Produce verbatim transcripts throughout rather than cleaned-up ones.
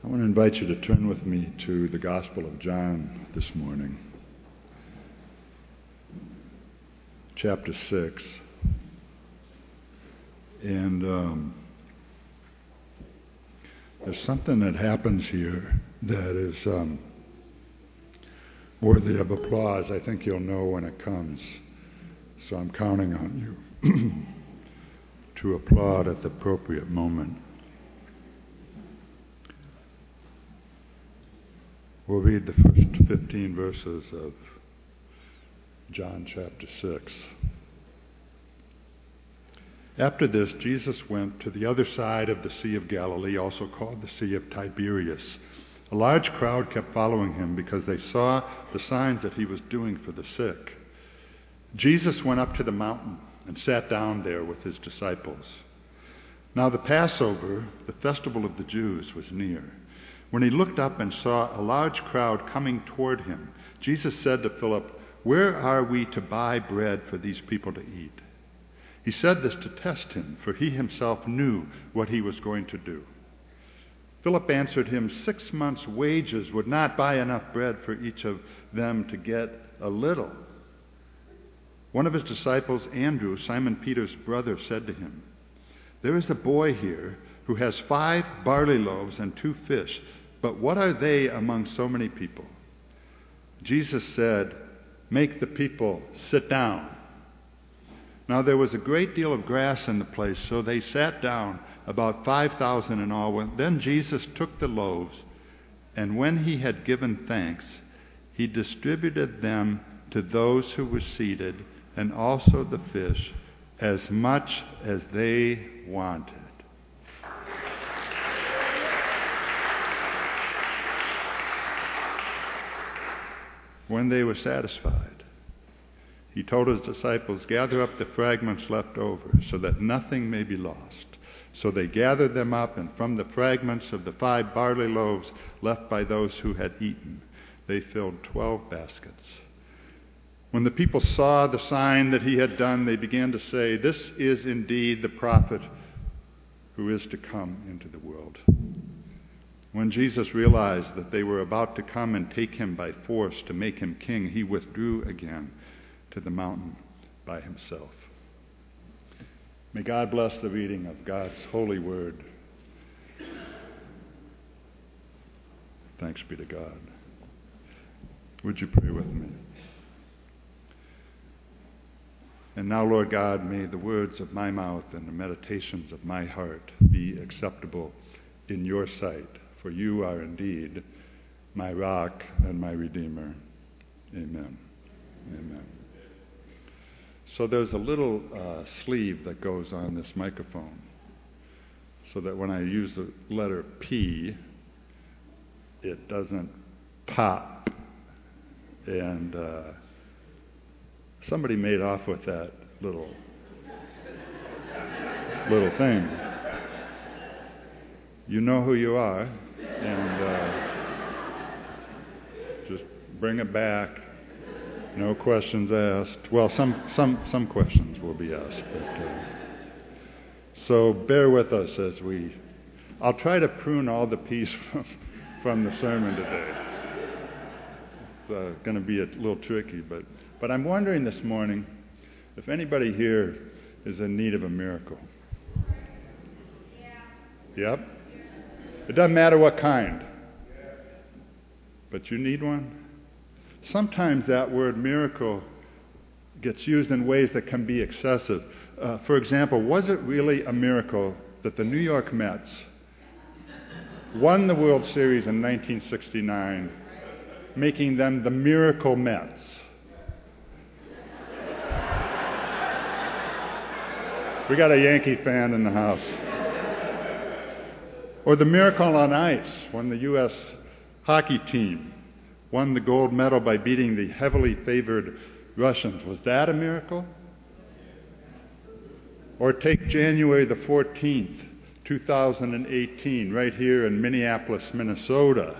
I want to invite you to turn with me to the Gospel of John this morning, chapter six. And um, there's something that happens here that is um, worthy of applause. I think you'll know when it comes. So I'm counting on you to applaud at the appropriate moment. We'll read the first fifteen verses of John chapter six. After this, Jesus went to the other side of the Sea of Galilee, also called the Sea of Tiberias. A large crowd kept following him because they saw the signs that he was doing for the sick. Jesus went up to the mountain and sat down there with his disciples. Now the Passover, the festival of the Jews, was near. When he looked up and saw a large crowd coming toward him, Jesus said to Philip, "Where are we to buy bread for these people to eat?" He said this to test him, for he himself knew what he was going to do. Philip answered him, Six months' wages would not buy enough bread for each of them to get a little. One of his disciples, Andrew, Simon Peter's brother, said to him, "There is a boy here who has five barley loaves and two fish, but what are they among so many people?" Jesus said, "Make the people sit down." Now there was a great deal of grass in the place, so they sat down, about five thousand in all. Then Jesus took the loaves, and when he had given thanks, he distributed them to those who were seated, and also the fish, as much as they wanted. When they were satisfied, he told his disciples, "Gather up the fragments left over, so that nothing may be lost." So they gathered them up, and from the fragments of the five barley loaves left by those who had eaten, they filled twelve baskets. When the people saw the sign that he had done, they began to say, "This is indeed the prophet who is to come into the world." When Jesus realized that they were about to come and take him by force to make him king, he withdrew again to the mountain by himself. May God bless the reading of God's holy word. Thanks be to God. Would you pray with me? And now, Lord God, may the words of my mouth and the meditations of my heart be acceptable in your sight, for you are indeed my rock and my redeemer. Amen. Amen. So there's a little uh, sleeve that goes on this microphone, so that when I use the letter P, it doesn't pop. And uh, somebody made off with that little little thing. You know who you are, and uh, just bring it back. No questions asked. Well, some some some questions will be asked. But, uh, so bear with us as we. I'll try to prune all the peas from, from the sermon today. It's uh, going to be a little tricky, but but I'm wondering this morning if anybody here is in need of a miracle. Yeah. Yep. It doesn't matter what kind, but you need one. Sometimes that word miracle gets used in ways that can be excessive. Uh, for example, was it really a miracle that the New York Mets won the World Series in nineteen sixty-nine, making them the Miracle Mets? We got a Yankee fan in the house. Or the miracle on ice when the U S hockey team won the gold medal by beating the heavily favored Russians. Was that a miracle? Or take January the fourteenth, two thousand eighteen, right here in Minneapolis, Minnesota.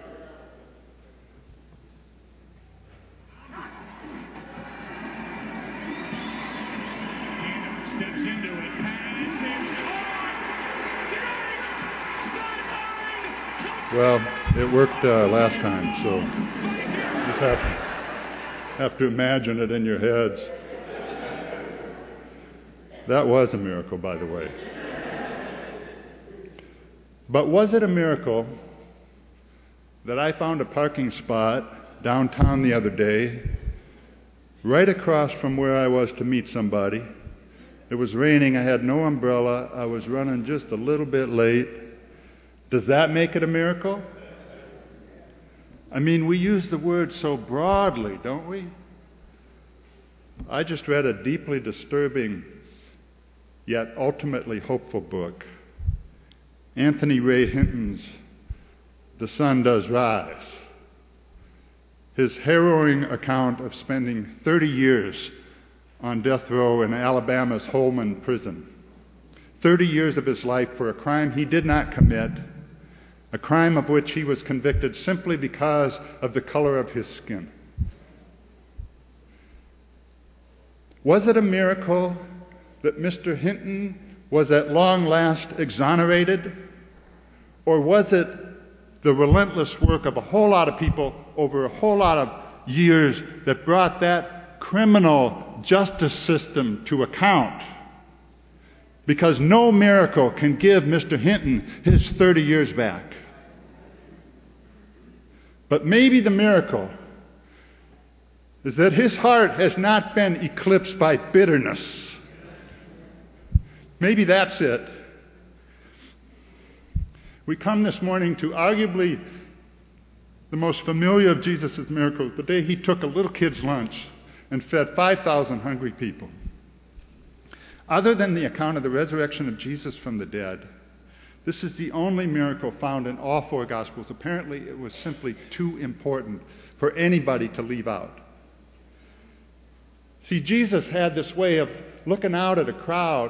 Steps into it, passes, caught! Diggs! Sideline! Well, it worked uh, last time, so just have, have to imagine it in your heads. That was a miracle, by the way. But was it a miracle that I found a parking spot downtown the other day, right across from where I was to meet somebody? It was raining, I had no umbrella, I was running just a little bit late. Does that make it a miracle? I mean, we use the word so broadly, don't we? I just read a deeply disturbing yet ultimately hopeful book. Anthony Ray Hinton's The Sun Does Rise. His harrowing account of spending thirty years on death row in Alabama's Holman prison. thirty years of his life for a crime he did not commit, a crime of which he was convicted simply because of the color of his skin. Was it a miracle that Mister Hinton was at long last exonerated? Or was it the relentless work of a whole lot of people over a whole lot of years that brought that criminal justice system to account? Because no miracle can give Mister Hinton his thirty years back. But maybe the miracle is that his heart has not been eclipsed by bitterness. Maybe that's it. We come this morning to arguably the most familiar of Jesus' miracles, the day he took a little kid's lunch and fed five thousand hungry people. Other than the account of the resurrection of Jesus from the dead, this is the only miracle found in all four Gospels. Apparently, it was simply too important for anybody to leave out. See, Jesus had this way of looking out at a crowd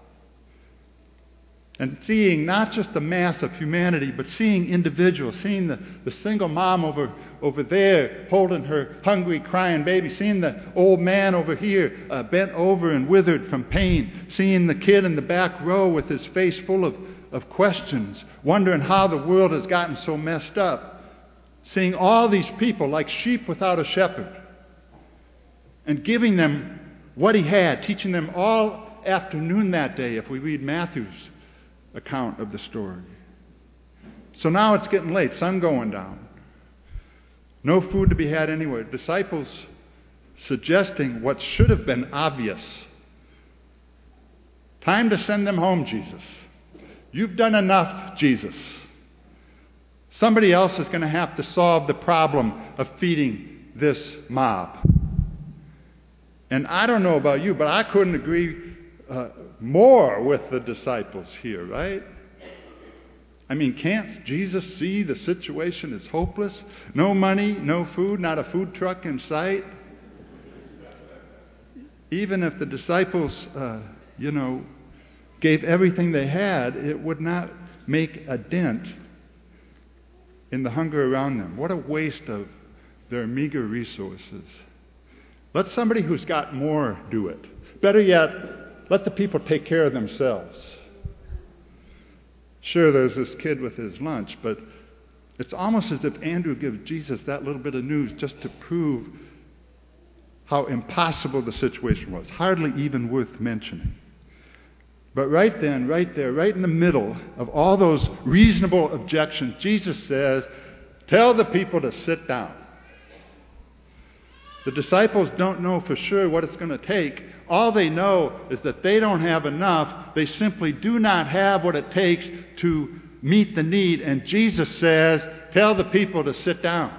and seeing not just the mass of humanity, but seeing individuals, seeing the, the single mom over, over there holding her hungry, crying baby, seeing the old man over here uh, bent over and withered from pain, seeing the kid in the back row with his face full of, of questions, wondering how the world has gotten so messed up, seeing all these people like sheep without a shepherd, and giving them what he had, teaching them all afternoon that day, if we read Matthew's account of the story. So now it's getting late, sun going down. No food to be had anywhere. Disciples suggesting what should have been obvious. Time to send them home, Jesus. You've done enough, Jesus. Somebody else is going to have to solve the problem of feeding this mob. And I don't know about you, but I couldn't agree Uh, more with the disciples here, right? I mean, can't Jesus see the situation is hopeless? No money, no food, not a food truck in sight. Even if the disciples, uh, you know, gave everything they had, it would not make a dent in the hunger around them. What a waste of their meager resources. Let somebody who's got more do it. Better yet, let the people take care of themselves. Sure, there's this kid with his lunch, but it's almost as if Andrew gives Jesus that little bit of news just to prove how impossible the situation was. Hardly even worth mentioning. But right then, right there, right in the middle of all those reasonable objections, Jesus says, tell the people to sit down. The disciples don't know for sure what it's going to take. All they know is that they don't have enough. They simply do not have what it takes to meet the need. And Jesus says, tell the people to sit down.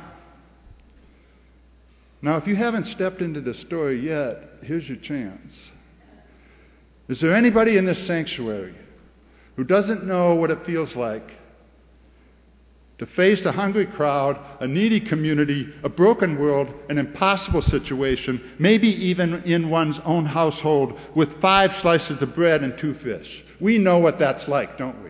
Now, if you haven't stepped into this story yet, here's your chance. Is there anybody in this sanctuary who doesn't know what it feels like to face a hungry crowd, a needy community, a broken world, an impossible situation, maybe even in one's own household, with five slices of bread and two fish? We know what that's like, don't we?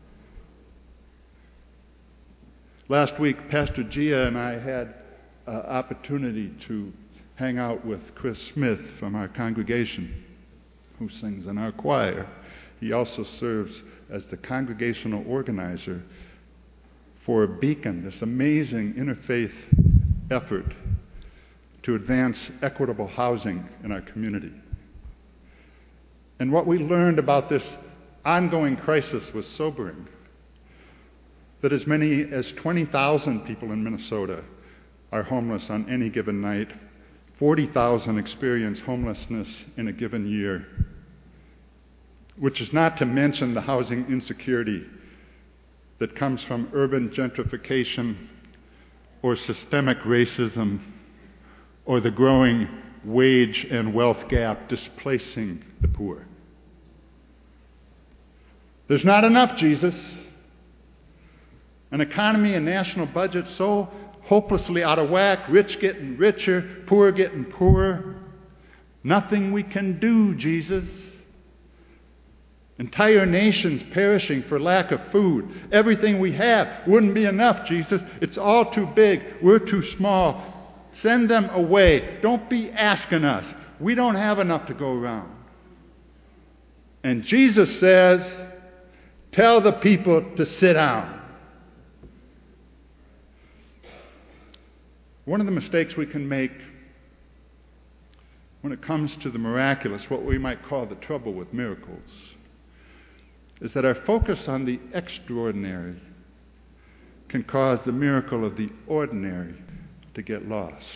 Last week, Pastor Gia and I had an opportunity to hang out with Chris Smith from our congregation, who sings in our choir. He also serves as the congregational organizer for Beacon, this amazing interfaith effort to advance equitable housing in our community. And what we learned about this ongoing crisis was sobering. That as many as twenty thousand people in Minnesota are homeless on any given night. forty thousand experience homelessness in a given year, which is not to mention the housing insecurity that comes from urban gentrification or systemic racism or the growing wage and wealth gap displacing the poor. There's not enough, Jesus. An economy and national budget so hopelessly out of whack, rich getting richer, poor getting poorer. Nothing we can do, Jesus. Entire nations perishing for lack of food. Everything we have wouldn't be enough, Jesus. It's all too big. We're too small. Send them away. Don't be asking us. We don't have enough to go around. And Jesus says, tell the people to sit down. One of the mistakes we can make when it comes to the miraculous, what we might call the trouble with miracles, is that our focus on the extraordinary can cause the miracle of the ordinary to get lost.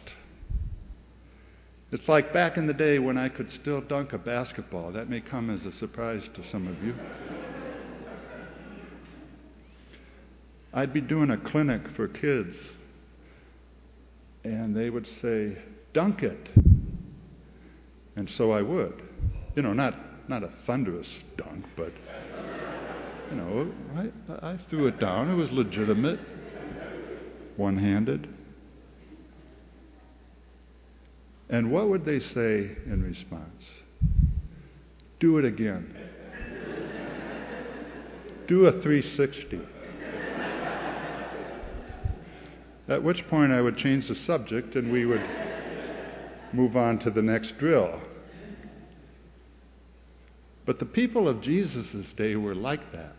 It's like back in the day when I could still dunk a basketball. That may come as a surprise to some of you. I'd be doing a clinic for kids, and they would say, dunk it. And so I would. You know, not not a thunderous dunk, but, you know, I, I threw it down. It was legitimate, one-handed. And what would they say in response? Do it again. Do a three sixty. At which point I would change the subject and we would move on to the next drill. But the people of Jesus' day were like that.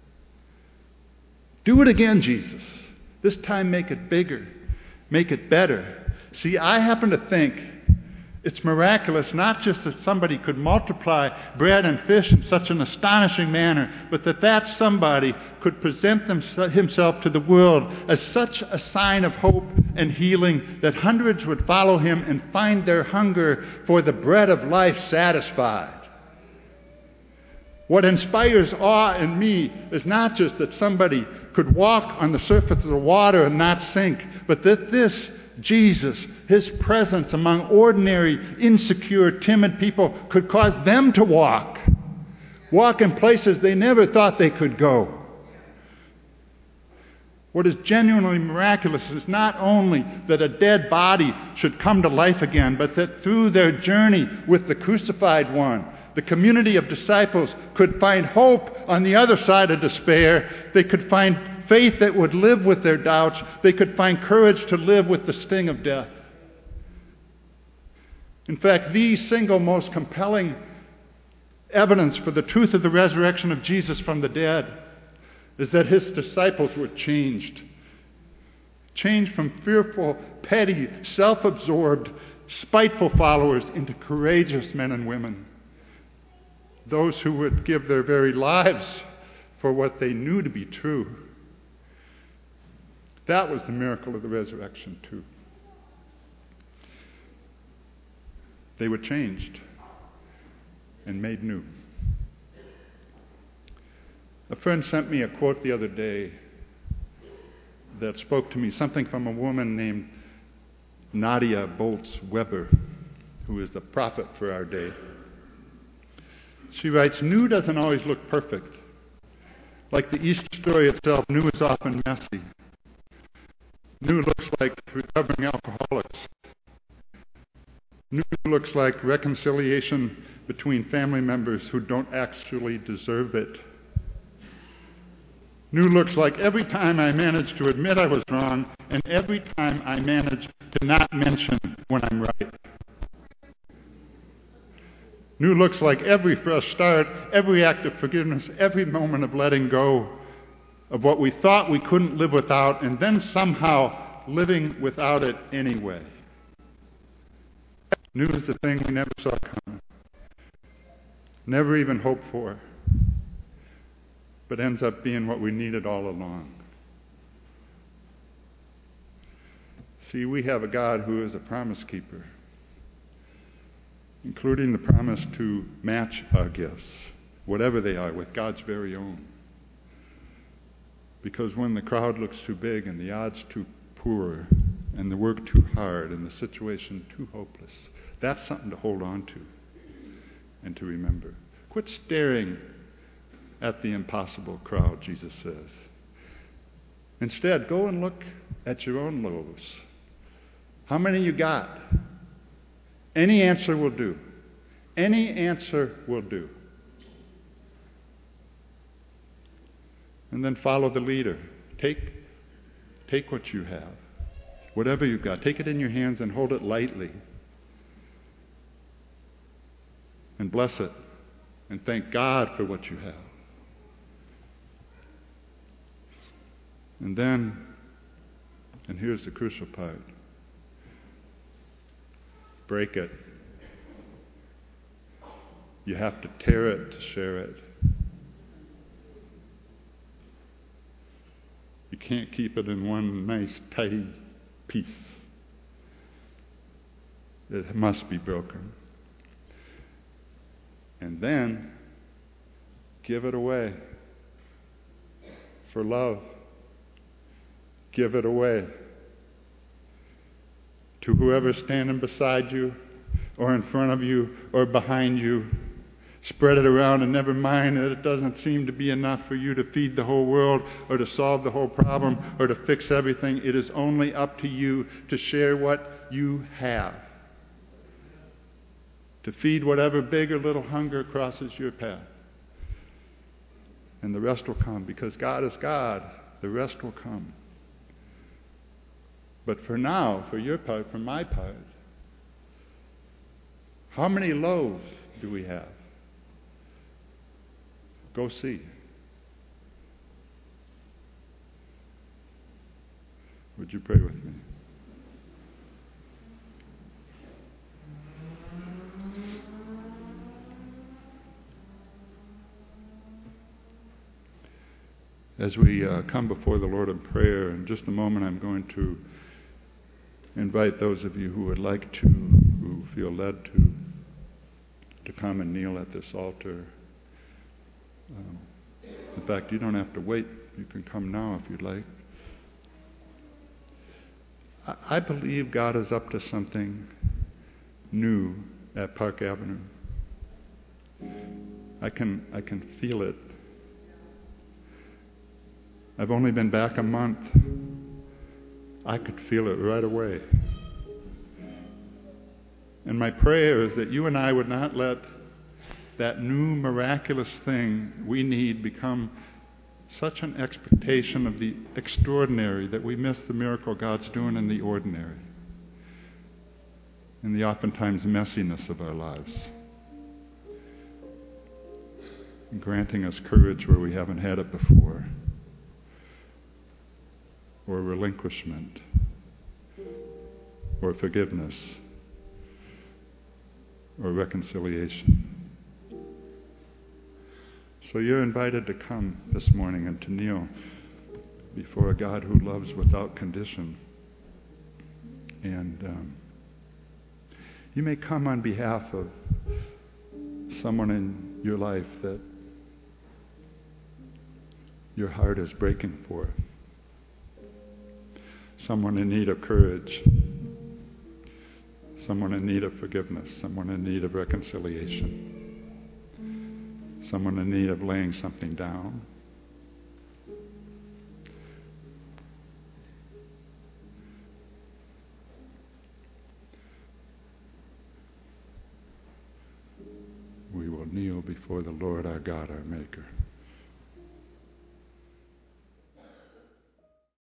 Do it again, Jesus. This time make it bigger. Make it better. See, I happen to think it's miraculous not just that somebody could multiply bread and fish in such an astonishing manner, but that that somebody could present them, himself to the world as such a sign of hope and healing that hundreds would follow him and find their hunger for the bread of life satisfied. What inspires awe in me is not just that somebody could walk on the surface of the water and not sink, but that this Jesus, his presence among ordinary, insecure, timid people could cause them to walk. Walk in places they never thought they could go. What is genuinely miraculous is not only that a dead body should come to life again, but that through their journey with the crucified one, the community of disciples could find hope on the other side of despair. They could find faith that would live with their doubts. They could find courage to live with the sting of death. In fact, the single most compelling evidence for the truth of the resurrection of Jesus from the dead is that his disciples were changed. Changed from fearful, petty, self-absorbed, spiteful followers into courageous men and women. Those who would give their very lives for what they knew to be true. That was the miracle of the resurrection, too. They were changed and made new. A friend sent me a quote the other day that spoke to me, something from a woman named Nadia Bolz-Weber, who is the prophet for our day. She writes, new doesn't always look perfect. Like the Easter story itself, new is often messy. New looks like recovering alcoholics. New looks like reconciliation between family members who don't actually deserve it. New looks like every time I manage to admit I was wrong, and every time I manage to not mention when I'm right. New looks like every fresh start, every act of forgiveness, every moment of letting go, of what we thought we couldn't live without, and then somehow living without it anyway. New is the thing we never saw coming, never even hoped for, but ends up being what we needed all along. See, we have a God who is a promise keeper, including the promise to match our gifts, whatever they are, with God's very own. Because when the crowd looks too big and the odds too poor and the work too hard and the situation too hopeless, that's something to hold on to and to remember. Quit staring at the impossible crowd, Jesus says. Instead, go and look at your own loaves. How many you got? Any answer will do. Any answer will do. And then follow the leader. Take, take what you have, whatever you've got. Take it in your hands and hold it lightly. And bless it. And thank God for what you have. And then, and here's the crucial part, break it. You have to tear it to share it. You can't keep it in one nice, tidy piece. It must be broken. And then, give it away for love. Give it away to whoever's standing beside you or in front of you or behind you. Spread it around and never mind that it doesn't seem to be enough for you to feed the whole world or to solve the whole problem or to fix everything. It is only up to you to share what you have, to feed whatever big or little hunger crosses your path. And the rest will come, because God is God. The rest will come. But for now, for your part, for my part, how many loaves do we have? Go see. Would you pray with me? As we uh, come before the Lord in prayer, in just a moment I'm going to invite those of you who would like to, who feel led to, to come and kneel at this altar. Um, in fact, you don't have to wait. You can come now if you'd like. I, I believe God is up to something new at Park Avenue. I can, I can feel it. I've only been back a month. I could feel it right away. And my prayer is that you and I would not let that new miraculous thing we need become such an expectation of the extraordinary that we miss the miracle God's doing in the ordinary, in the oftentimes messiness of our lives, and granting us courage where we haven't had it before, or relinquishment, or forgiveness, or reconciliation. So you're invited to come this morning and to kneel before a God who loves without condition. And um, you may come on behalf of someone in your life that your heart is breaking for. Someone in need of courage. Someone in need of forgiveness. Someone in need of reconciliation. Someone in need of laying something down. We will kneel before the Lord our God, our Maker.